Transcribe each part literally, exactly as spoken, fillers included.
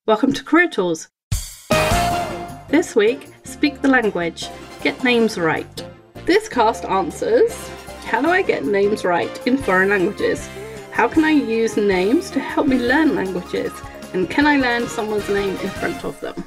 Welcome to Career Tools. This week, speak the language, get names right. This cast answers, how do I get names right in foreign languages? How can I use names to help me learn languages? And can I learn someone's name in front of them?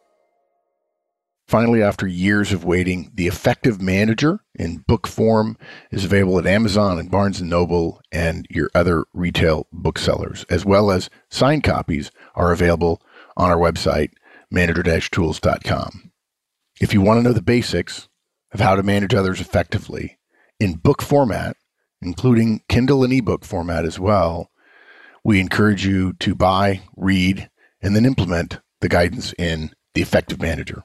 Finally, after years of waiting, The Effective Manager in book form is available at Amazon and Barnes and Noble and your other retail booksellers, as well as signed copies are available on our website, manager dash tools dot com. If you want to know the basics of how to manage others effectively in book format, including Kindle and ebook format as well, we encourage you to buy, read, and then implement the guidance in The Effective Manager.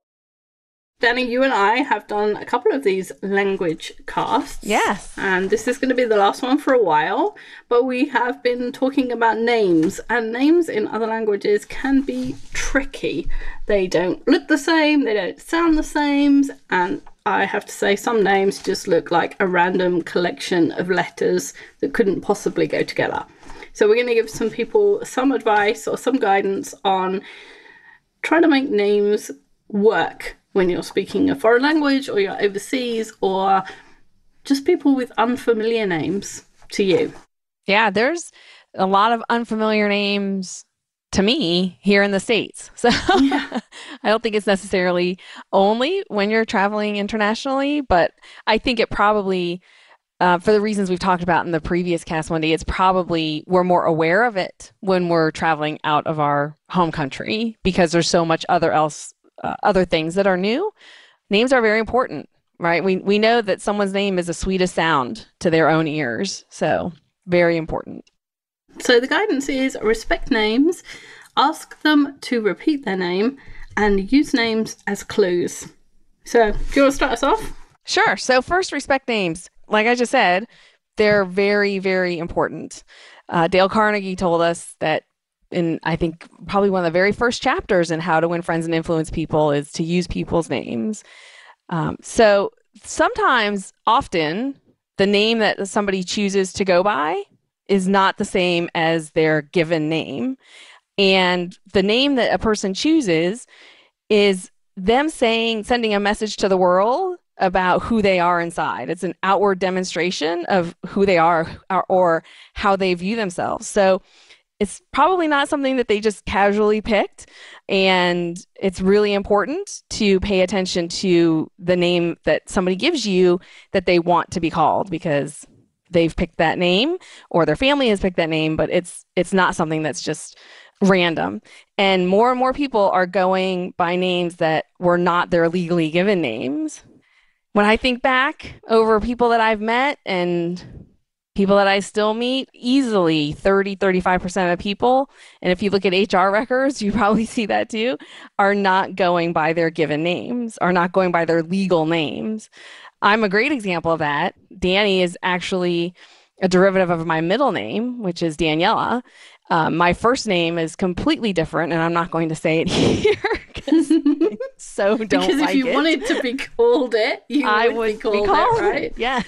Danny, you and I have done a couple of these language casts. Yes. And this is going to be the last one for a while, but we have been talking about names, and names in other languages can be tricky. They don't look the same, they don't sound the same, and I have to say some names just look like a random collection of letters that couldn't possibly go together. So we're going to give some people some advice or some guidance on trying to make names work when you're speaking a foreign language or you're overseas or just people with unfamiliar names to you. Yeah, there's a lot of unfamiliar names to me here in the States. So yeah. I don't think it's necessarily only when you're traveling internationally, but I think it probably, uh, for the reasons we've talked about in the previous cast, Wendy, it's probably we're more aware of it when we're traveling out of our home country because there's so much other else Uh, other things that are new. Names are very important, right? We we know that someone's name is the sweetest sound to their own ears. So very important. So the guidance is respect names, ask them to repeat their name, and use names as clues. So do you want to start us off? Sure. So first, respect names. Like I just said, they're very, very important. Uh, Dale Carnegie told us that in, I think, probably one of the very first chapters in How to Win Friends and Influence People is to use people's names. Um, so sometimes, often, the name that somebody chooses to go by is not the same as their given name. And the name that a person chooses is them saying, sending a message to the world about who they are inside. It's an outward demonstration of who they are or, or how they view themselves. So it's probably not something that they just casually picked, and it's really important to pay attention to the name that somebody gives you that they want to be called because they've picked that name or their family has picked that name, but it's it's not something that's just random. And more and more people are going by names that were not their legally given names. When I think back over people that I've met and people that I still meet, easily thirty, thirty-five percent of people, and if you look at H R records, you probably see that too, are not going by their given names, are not going by their legal names. I'm a great example of that. Danny is actually a derivative of my middle name, which is Daniela. Um, my first name is completely different, and I'm not going to say it here because I so don't because like if you it. wanted to be called it, you I would, would be called, be called it, right? it. Yes.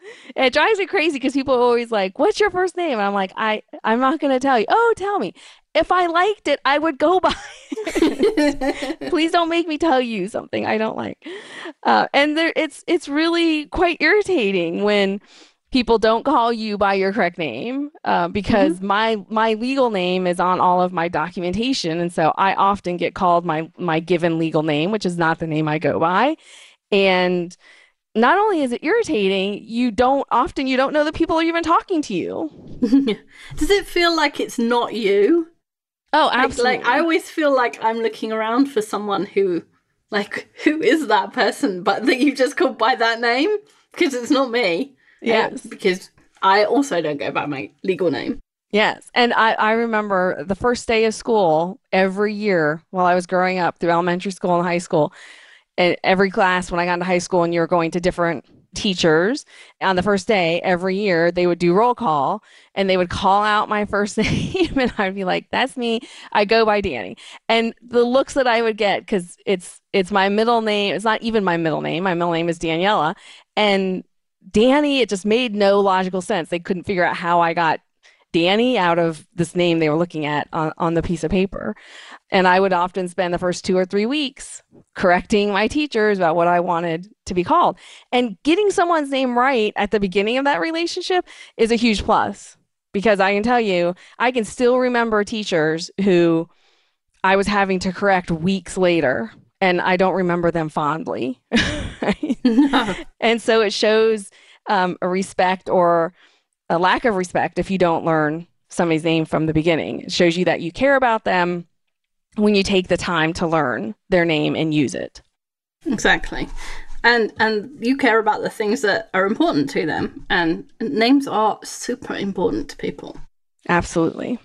It drives me crazy because people are always like, what's your first name? And I'm like, I, I'm not going to tell you. Oh, tell me. If I liked it, I would go by it. Please don't make me tell you something I don't like. Uh, and there, it's it's really quite irritating when people don't call you by your correct name uh, because mm-hmm. my my legal name is on all of my documentation. And so I often get called my my given legal name, which is not the name I go by. And not only is it irritating, you don't often you don't know the people are even talking to you. Does it feel like it's not you? Oh, absolutely. Like, like I always feel like I'm looking around for someone who, like, who is that person? But that you just called by that name because it's not me. Yes. Uh, because I also don't go by my legal name. Yes. And I, I remember the first day of school every year while I was growing up through elementary school and high school. And every class when I got into high school and you were going to different teachers on the first day every year, they would do roll call and they would call out my first name and I'd be like, that's me. I go by Danny. And the looks that I would get, because it's it's my middle name. It's not even my middle name. My middle name is Daniela. And Danny, it just made no logical sense. They couldn't figure out how I got Danny out of this name they were looking at on, on the piece of paper. And I would often spend the first two or three weeks correcting my teachers about what I wanted to be called. And getting someone's name right at the beginning of that relationship is a huge plus, because I can tell you, I can still remember teachers who I was having to correct weeks later, and I don't remember them fondly. And so it shows um, a respect or a lack of respect if you don't learn somebody's name from the beginning. It shows you that you care about them when you take the time to learn their name and use it. Exactly. And and you care about the things that are important to them. And names are super important to people. Absolutely.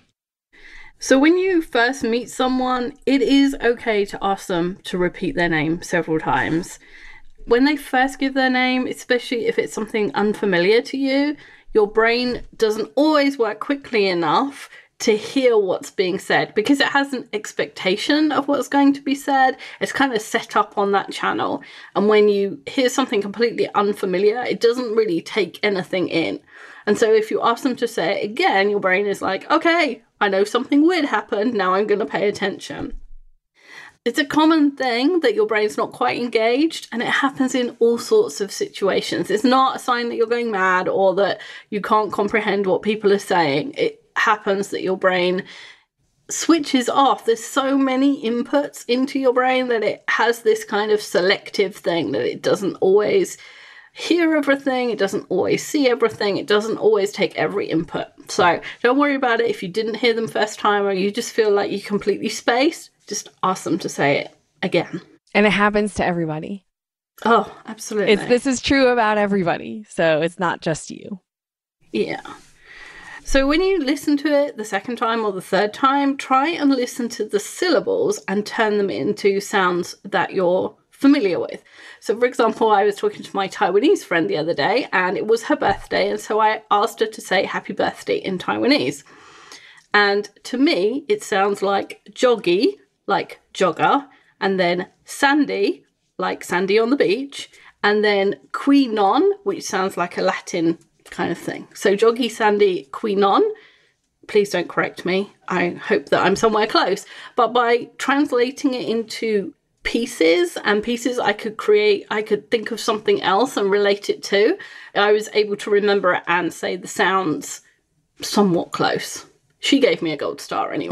So when you first meet someone, it is okay to ask them to repeat their name several times. When they first give their name, especially if it's something unfamiliar to you, your brain doesn't always work quickly enough to hear what's being said, because it has an expectation of what's going to be said. It's kind of set up on that channel. And when you hear something completely unfamiliar, it doesn't really take anything in. And so if you ask them to say it again, your brain is like, okay, I know something weird happened. Now I'm going to pay attention. It's a common thing that your brain's not quite engaged, and it happens in all sorts of situations. It's not a sign that you're going mad or that you can't comprehend what people are saying. It happens that your brain switches off. There's so many inputs into your brain that it has this kind of selective thing that it doesn't always hear everything, it doesn't always see everything, it doesn't always take every input. So don't worry about it if you didn't hear them first time or you just feel like you completely spaced. Just ask them to say it again. And it happens to everybody. Oh, absolutely. It's, this is true about everybody. So it's not just you. Yeah. So when you listen to it the second time or the third time, try and listen to the syllables and turn them into sounds that you're familiar with. So for example, I was talking to my Taiwanese friend the other day, and it was her birthday, and so I asked her to say happy birthday in Taiwanese. And to me, it sounds like joggy, like jogger, and then sandy, like sandy on the beach, and then queenon, which sounds like a Latin kind of thing. So joggy, sandy, queenon. Please don't correct me. I hope that I'm somewhere close. But by translating it into pieces and pieces I could create, I could think of something else and relate it to, I was able to remember it and say the sounds somewhat close. She gave me a gold star anyway.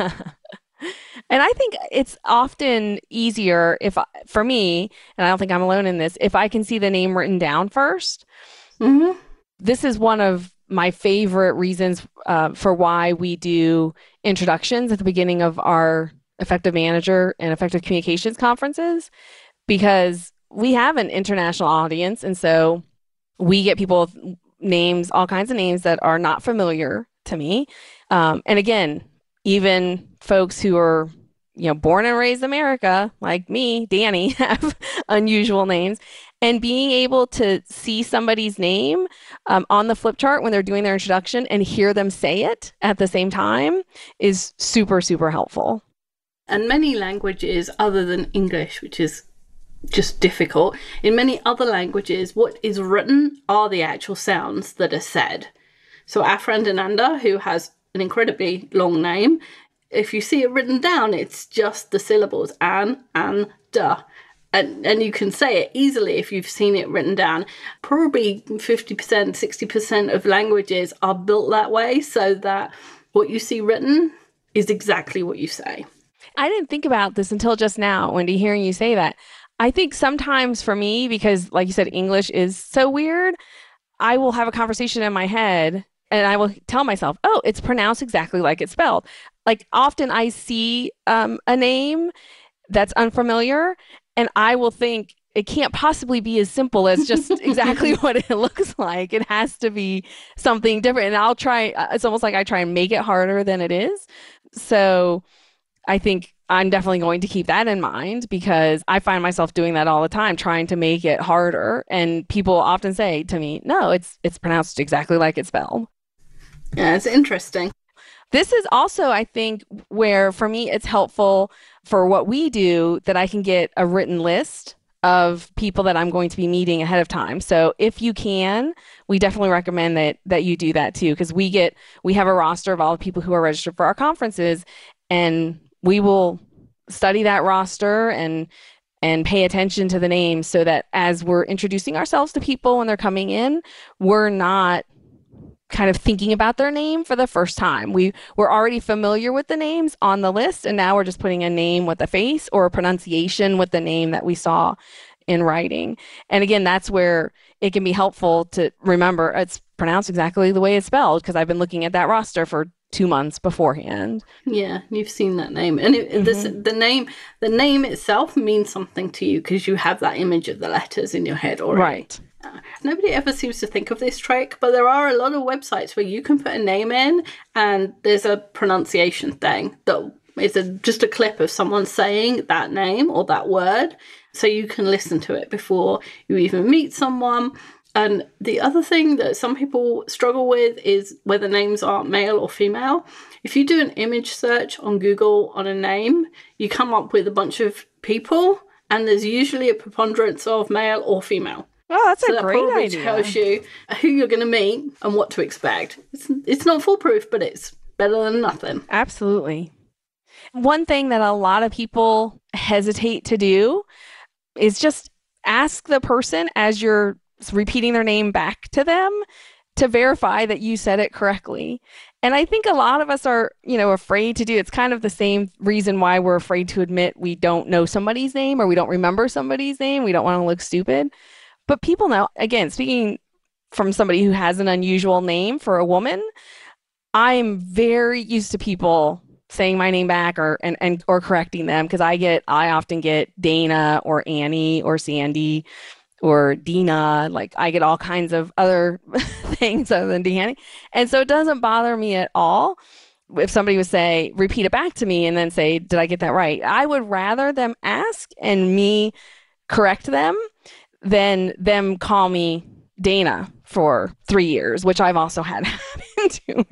And I think it's often easier if, for me, and I don't think I'm alone in this, if I can see the name written down first. Mm-hmm. This is one of my favorite reasons uh, for why we do introductions at the beginning of our Effective Manager and Effective Communications conferences, because we have an international audience. And so we get people with names, all kinds of names that are not familiar to me. Um, and again, even folks who are, you know, born and raised America, like me, Danny, have unusual names. And being able to see somebody's name um, on the flip chart when they're doing their introduction and hear them say it at the same time is super, super helpful. And many languages other than English, which is just difficult, in many other languages, what is written are the actual sounds that are said. So our friend Ananda, who has an incredibly long name, if you see it written down, it's just the syllables an, an, da. And, and you can say it easily if you've seen it written down. Probably fifty percent, sixty percent of languages are built that way, so that what you see written is exactly what you say. I didn't think about this until just now, Wendy, hearing you say that. I think sometimes for me, because like you said, English is so weird, I will have a conversation in my head and I will tell myself, oh, it's pronounced exactly like it's spelled. Like often I see um, a name that's unfamiliar and I will think it can't possibly be as simple as just exactly what it looks like. It has to be something different. And I'll try, it's almost like I try and make it harder than it is. So I think I'm definitely going to keep that in mind, because I find myself doing that all the time, trying to make it harder. And people often say to me, no, it's it's pronounced exactly like it's spelled. Yeah, it's interesting. This is also, I think, where for me it's helpful for what we do, that I can get a written list of people that I'm going to be meeting ahead of time. So if you can, we definitely recommend that that you do that too, because we get we have a roster of all the people who are registered for our conferences, and we will study that roster and and pay attention to the names so that as we're introducing ourselves to people when they're coming in, we're not kind of thinking about their name for the first time. We we're already familiar with the names on the list, and now we're just putting a name with a face or a pronunciation with the name that we saw in writing. And again, that's where it can be helpful to remember it's pronounced exactly the way it's spelled, because I've been looking at that roster for two months beforehand. Yeah, you've seen that name, and it, mm-hmm. this the name the name itself means something to you because you have that image of the letters in your head already. Right. Uh, nobody ever seems to think of this trick, but there are a lot of websites where you can put a name in and there's a pronunciation thing that is a, just a clip of someone saying that name or that word, so you can listen to it before you even meet someone. And the other thing that some people struggle with is whether names are male or female. If you do an image search on Google on a name, you come up with a bunch of people, and there's usually a preponderance of male or female. Oh, that's so a that great probably idea. tells you who you're going to meet and what to expect. It's, it's not foolproof, but it's better than nothing. Absolutely. One thing that a lot of people hesitate to do is just ask the person as you're repeating their name back to them to verify that you said it correctly. And I think a lot of us are, you know, afraid to do. It's kind of the same reason why we're afraid to admit we don't know somebody's name or we don't remember somebody's name. We don't want to look stupid. But people know, again, speaking from somebody who has an unusual name for a woman, I'm very used to people saying my name back or and, and or correcting them, because I get I often get Dana or Annie or Sandy or Dina. Like, I get all kinds of other things other than Deannie. And so it doesn't bother me at all if somebody would say, repeat it back to me, and then say, did I get that right? I would rather them ask and me correct them than them call me Dana for three years, which I've also had happen to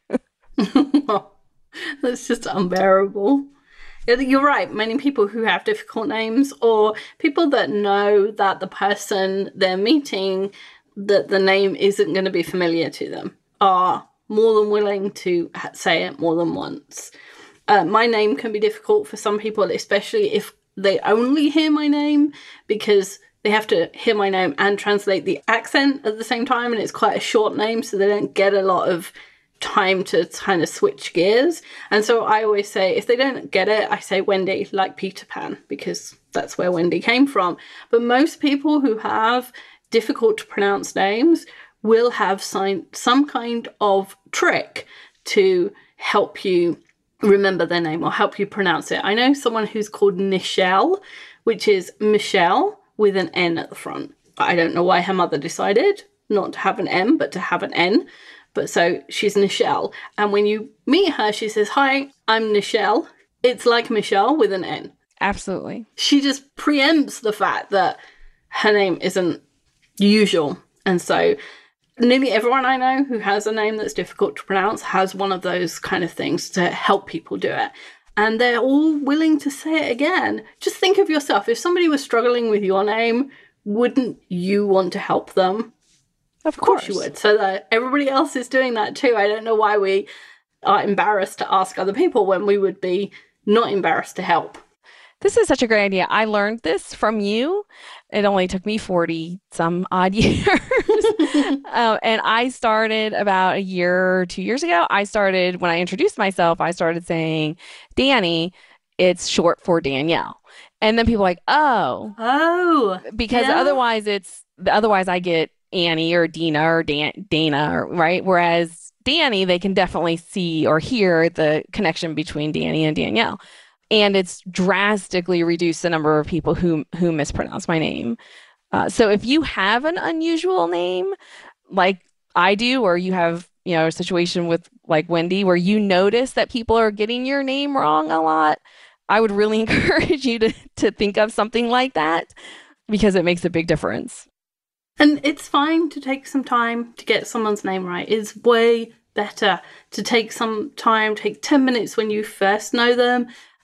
me. That's just unbearable. You're right. Many people who have difficult names, or people that know that the person they're meeting, that the name isn't going to be familiar to them, are more than willing to say it more than once. Uh, my name can be difficult for some people, especially if they only hear my name, because they have to hear my name and translate the accent at the same time, and it's quite a short name, so they don't get a lot of time to kind of switch gears. And so I always say, if they don't get it, I say Wendy, like Peter Pan, because that's where Wendy came from. But most people who have difficult to pronounce names will have sign- some kind of trick to help you remember their name or help you pronounce it. I know someone who's called Nichelle, which is Michelle with an N at the front. I don't know why her mother decided not to have an M, but to have an N. But so she's Nichelle. And when you meet her, she says, hi, I'm Nichelle. It's like Michelle with an N. Absolutely. She just preempts the fact that her name isn't usual. And so nearly everyone I know who has a name that's difficult to pronounce has one of those kind of things to help people do it. And they're all willing to say it again. Just think of yourself. If somebody was struggling with your name, wouldn't you want to help them? Of course. Of course you would. So that everybody else is doing that too. I don't know why we are embarrassed to ask other people when we would be not embarrassed to help. This is such a great idea. I learned this from you. It only took me forty some odd years. um, and I started about a year or two years ago. I started, when I introduced myself, I started saying, Danny, it's short for Danielle. And then people are like, oh. Oh. Because yeah. otherwise it's, otherwise I get Annie or Dina or Dan- Dana, or, right? Whereas Danny, they can definitely see or hear the connection between Danny and Danielle. And it's drastically reduced the number of people who who mispronounce my name. Uh, so if you have an unusual name, like I do, or you have, you know, a situation with like Wendy where you notice that people are getting your name wrong a lot, I would really encourage you to to think of something like that, because it makes a big difference. And it's fine to take some time to get someone's name right. It's way better to take some time, take ten minutes when you first know them,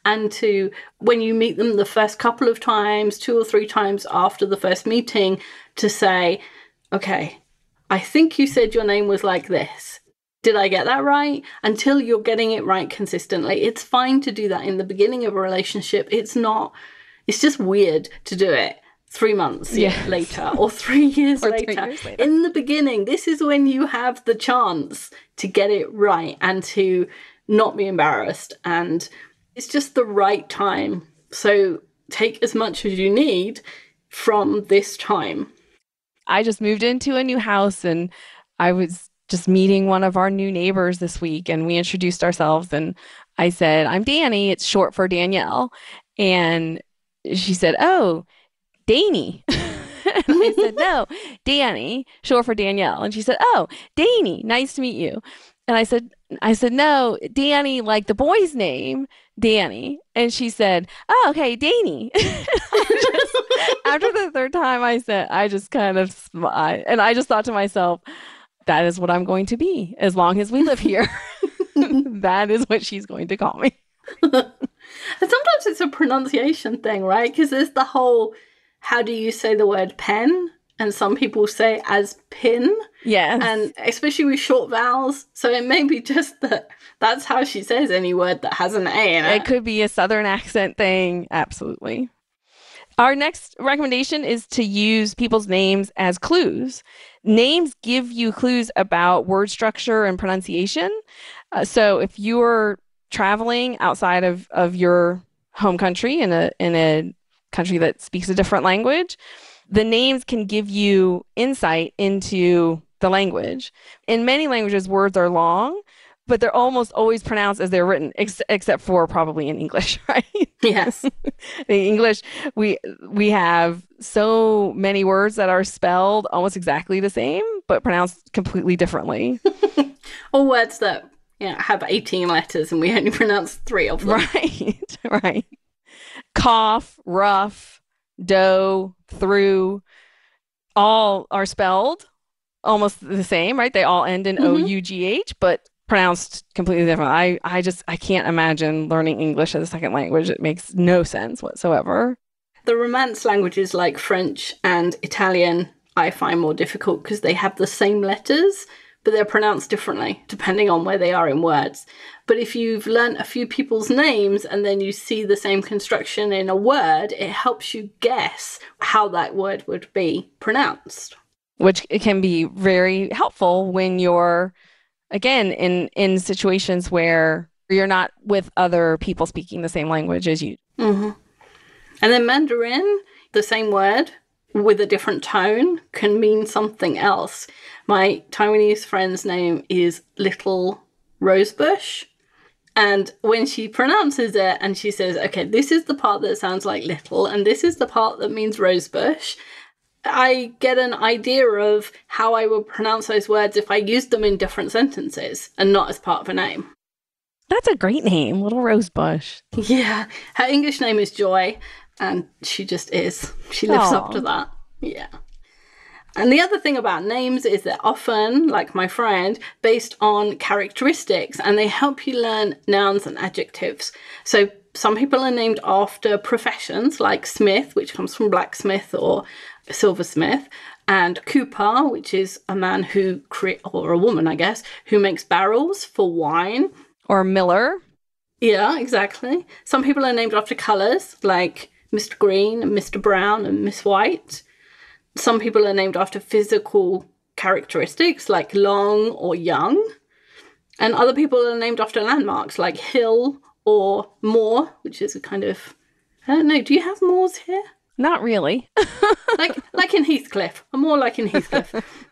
and to, when you meet them the first couple of times, two or three times after the first meeting, to say, okay, I think you said your name was like this. Did I get that right? Until you're getting it right consistently. It's fine to do that in the beginning of a relationship. It's not, it's just weird to do it three months yes. later or three years or later. Three years later. In the beginning, this is when you have the chance to get it right and to not be embarrassed. And it's just the right time. So take as much as you need from this time. I just moved into a new house and I was just meeting one of our new neighbors this week and we introduced ourselves and I said, I'm Danny. It's short for Danielle. And she said, oh, Danny. And I said, no, Danny, short for Danielle. And she said, oh, Danny, nice to meet you. And I said, I said, no, Danny, like the boy's name, Danny. And she said, oh, okay, Danny. Just, after the third time I said, I just kind of smiled. And I just thought to myself, that is what I'm going to be as long as we live here. That is what she's going to call me. And sometimes it's a pronunciation thing, right? Because there's the whole, how do you say the word pen? And some people say as pin. Yes. And especially with short vowels. So it may be just that that's how she says any word that has an A in it. It could be a Southern accent thing. Absolutely. Our next recommendation is to use people's names as clues. Names give you clues about word structure and pronunciation. Uh, so if you're traveling outside of, of your home country in a in a country that speaks a different language, the names can give you insight into the language. In many languages, words are long, but they're almost always pronounced as they're written, ex- except for probably in English, right? Yes. In English, we we have so many words that are spelled almost exactly the same, but pronounced completely differently. Or words that you know, have eighteen letters and we only pronounce three of them. Right, right. Cough, rough, dough, through, all are spelled almost the same, right? They all end in mm-hmm. O U G H, but pronounced completely different. I, I just, I can't imagine learning English as a second language. It makes no sense whatsoever. The Romance languages like French and Italian, I find more difficult because they have the same letters, but they're pronounced differently depending on where they are in words. But if you've learned a few people's names and then you see the same construction in a word, it helps you guess how that word would be pronounced. Which can be very helpful when you're, again, in, in situations where you're not with other people speaking the same language as you. Mm-hmm. And then Mandarin, the same word with a different tone, can mean something else. My Taiwanese friend's name is Little Rosebush. And when she pronounces it and she says, okay, this is the part that sounds like little, and this is the part that means rosebush, I get an idea of how I would pronounce those words if I used them in different sentences and not as part of a name. That's a great name, Little Rosebush. Yeah. Her English name is Joy, and she just is. She lives Aww. up to that. Yeah. And the other thing about names is they're often, like my friend, based on characteristics, and they help you learn nouns and adjectives. So some people are named after professions, like Smith, which comes from blacksmith or silversmith, and Cooper, which is a man who, cre- or a woman, I guess, who makes barrels for wine. Or Miller. Yeah, exactly. Some people are named after colours, like Mister Green and Mister Brown and Miss White. Some people are named after physical characteristics, like long or young. And other people are named after landmarks, like hill or moor, which is a kind of, I don't know, do you have moors here? Not really. like like in Heathcliff. I'm more like in Heathcliff.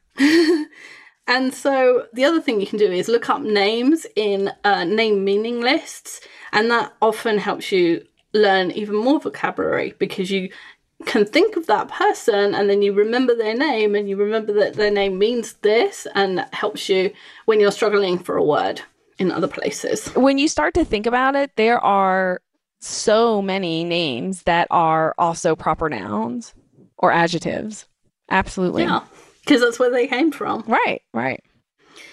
And so the other thing you can do is look up names in uh, name meaning lists. And that often helps you learn even more vocabulary because you can think of that person and then you remember their name and you remember that their name means this, and that helps you when you're struggling for a word in other places. When you start to think about it, there are so many names that are also proper nouns or adjectives. Absolutely. Yeah, because that's where they came from. Right, right.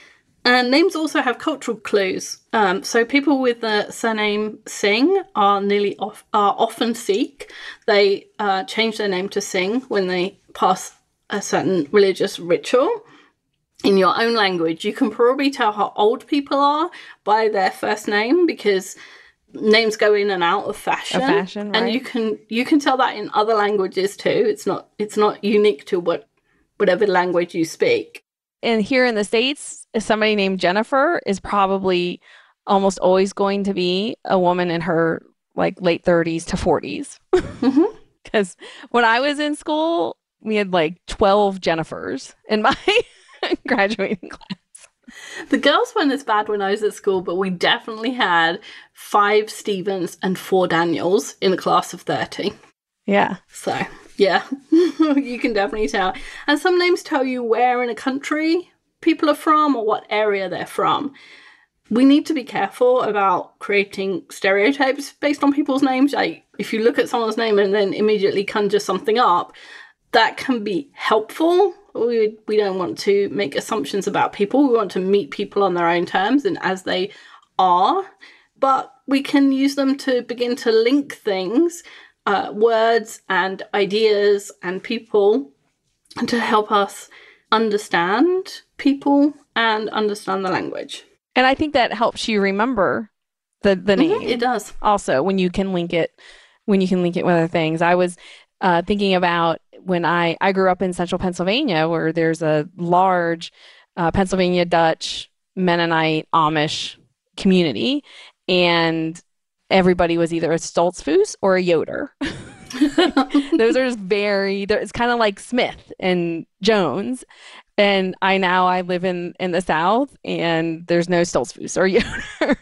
And names also have cultural clues. Um, so people with the surname Singh are nearly off, are often Sikh. They uh, change their name to Singh when they pass a certain religious ritual. In your own language, you can probably tell how old people are by their first name, because names go in and out of fashion. Of fashion, right. And you can you can tell that in other languages too. It's not it's not unique to what whatever language you speak. And here in the States, somebody named Jennifer is probably almost always going to be a woman in her like late thirties to forties. Because mm-hmm. when I was in school, we had like twelve Jennifers in my graduating class. The girls weren't as bad when I was at school, but we definitely had five Stevens and four Daniels in a class of thirty. Yeah. So... yeah, you can definitely tell. And some names tell you where in a country people are from or what area they're from. We need to be careful about creating stereotypes based on people's names. Like, if you look at someone's name and then immediately conjure something up, that can be helpful. We, we don't want to make assumptions about people. We want to meet people on their own terms and as they are. But we can use them to begin to link things, Uh, words and ideas and people, to help us understand people and understand the language. And I think that helps you remember the, the name. Mm-hmm, it does. Also, when you can link it, when you can link it with other things. I was uh, thinking about when I, I grew up in central Pennsylvania, where there's a large uh, Pennsylvania Dutch, Mennonite, Amish community, and everybody was either a Stoltzfus or a Yoder. Those are just very, it's kind of like Smith and Jones. And I now, I live in, in the South, and there's no Stoltzfus or Yoder.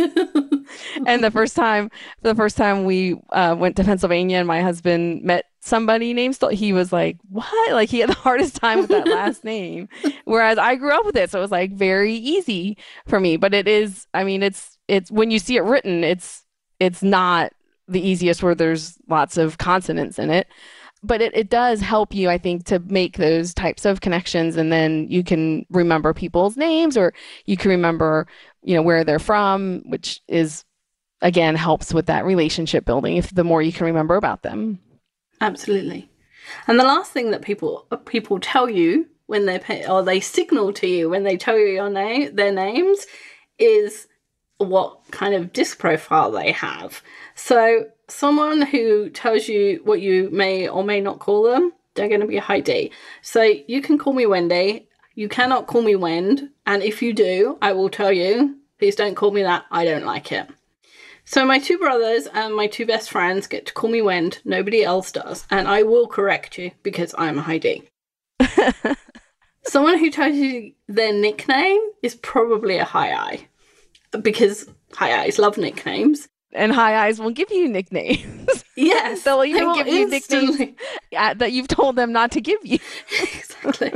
And the first time, the first time we uh, went to Pennsylvania and my husband met somebody named Stoltz, he was like, what? Like, he had the hardest time with that last name. Whereas I grew up with it. So it was like very easy for me. But it is, I mean, it's, it's when you see it written, it's, it's not the easiest, where there's lots of consonants in it, but it, it does help you, I think, to make those types of connections. And then you can remember people's names, or you can remember, you know, where they're from, which is, again, helps with that relationship building, if the more you can remember about them. Absolutely. And the last thing that people, people tell you when they pay, or they signal to you when they tell you your name, their names, is what kind of disc profile they have. So someone who tells you what you may or may not call them, they're going to be a high D. So you can call me Wendy. You cannot call me Wend. And if you do, I will tell you, please don't call me that. I don't like it. So my two brothers and my two best friends get to call me Wend. Nobody else does. And I will correct you because I'm a high D. Someone who tells you their nickname is probably a high I. Because high eyes love nicknames. And high eyes will give you nicknames. Yes. They'll even they will give you instantly. nicknames that you've told them not to give you. Exactly.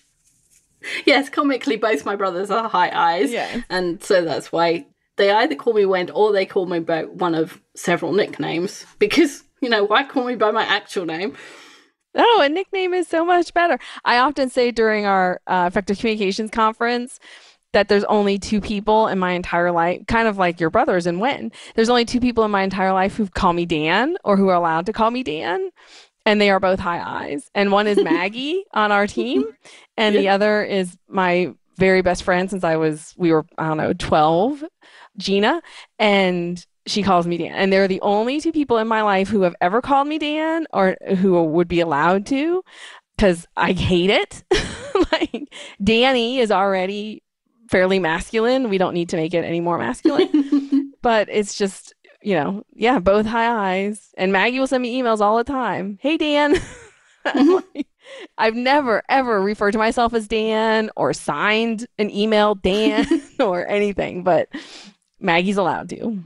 Yes, comically, both my brothers are high eyes. Yeah. And so that's why they either call me Wend or they call me by one of several nicknames. Because, you know, why call me by my actual name? Oh, a nickname is so much better. I often say during our uh, effective communications conference that there's only two people in my entire life, kind of like your brothers and Wen. There's only two people in my entire life who call me Dan, or who are allowed to call me Dan, and they are both high eyes. And one is Maggie on our team, and yeah. the other is my very best friend since I was, we were, I don't know, twelve, Gina, and she calls me Dan. And they're the only two people in my life who have ever called me Dan, or who would be allowed to, because I hate it. Like, Danny is already fairly masculine. We don't need to make it any more masculine. But it's just, you know, yeah, both high eyes. And Maggie will send me emails all the time. Hey, Dan. Like, I've never, ever referred to myself as Dan or signed an email Dan or anything, but Maggie's allowed to.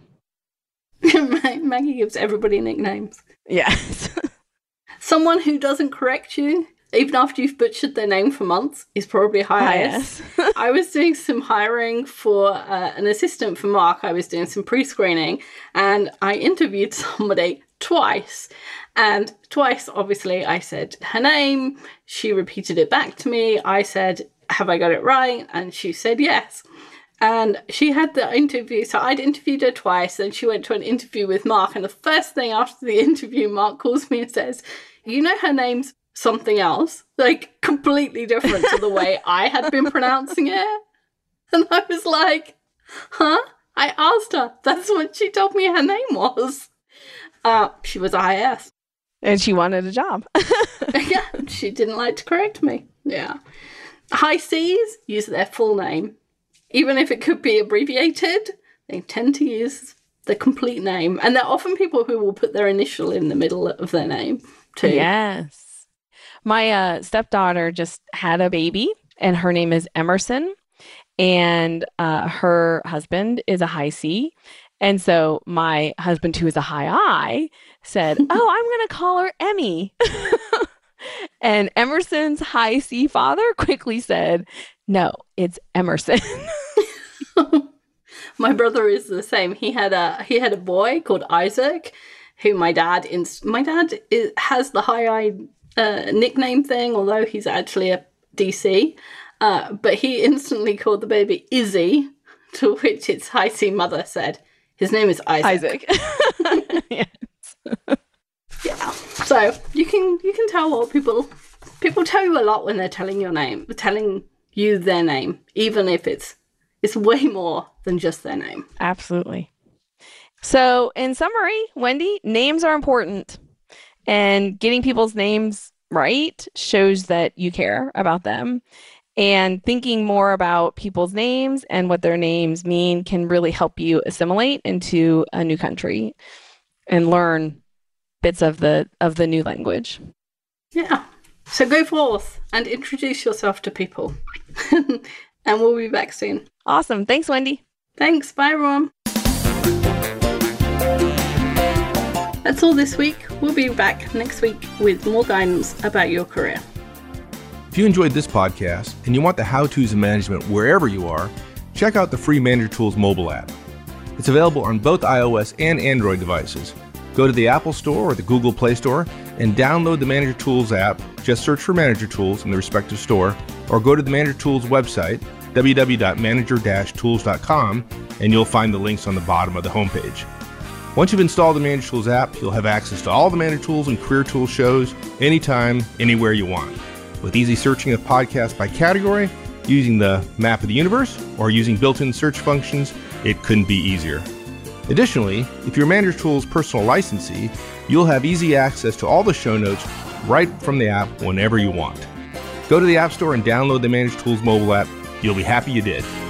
Maggie gives everybody nicknames. Yes. Someone who doesn't correct you, even after you've butchered their name for months, is probably high S. I was doing some hiring for uh, an assistant for Mark. I was doing some pre-screening, and I interviewed somebody twice. And twice, obviously, I said her name. She repeated it back to me. I said, have I got it right? And she said yes. And she had the interview, so I'd interviewed her twice, and she went to an interview with Mark, and the first thing after the interview, Mark calls me and says, you know her name's something else, like completely different to the way I had been pronouncing it. And I was like, huh? I asked her. That's what she told me her name was. Uh, she was I S. And she wanted a job. Yeah, she didn't like to correct me. Yeah. High Seas use their full name. Even if it could be abbreviated, they tend to use the complete name. And there are often people who will put their initial in the middle of their name, too. Yes. My uh, stepdaughter just had a baby, and her name is Emerson. And uh, her husband is a high C. And so my husband, who is a high I, said, oh, I'm going to call her Emmy. And Emerson's high C father quickly said, no, it's Emerson. My brother is the same. He had a he had a boy called Isaac, who my dad inst- my dad is, has the high I uh, nickname thing, although he's actually a D C. Uh, but he instantly called the baby Izzy, to which its high C mother said, his name is Isaac. Isaac. Yes. Yeah. So you can you can tell what people people tell you a lot when they're telling your name, telling you their name, even if it's it's way more than just their name. Absolutely. So in summary, Wendy, names are important, and getting people's names right shows that you care about them. And thinking more about people's names and what their names mean can really help you assimilate into a new country and learn bits of the of the new language. Yeah. So go forth and introduce yourself to people. And we'll be back soon. Awesome. Thanks, Wendy. Thanks. Bye, everyone. That's all this week. We'll be back next week with more guidance about your career. If you enjoyed this podcast and you want the how-tos of management wherever you are, check out the free Manager Tools mobile app. It's available on both iOS and Android devices. Go to the Apple Store or the Google Play Store and download the Manager Tools app. Just search for Manager Tools in the respective store, or go to the Manager Tools website, w w w dot manager dash tools dot com, and you'll find the links on the bottom of the homepage. Once you've installed the Manager Tools app, you'll have access to all the Manager Tools and Career Tools shows anytime, anywhere you want. With easy searching of podcasts by category, using the map of the universe, or using built-in search functions, it couldn't be easier. Additionally, if you're Manager Tools personal licensee, you'll have easy access to all the show notes right from the app whenever you want. Go to the App Store and download the Manager Tools mobile app. You'll be happy you did.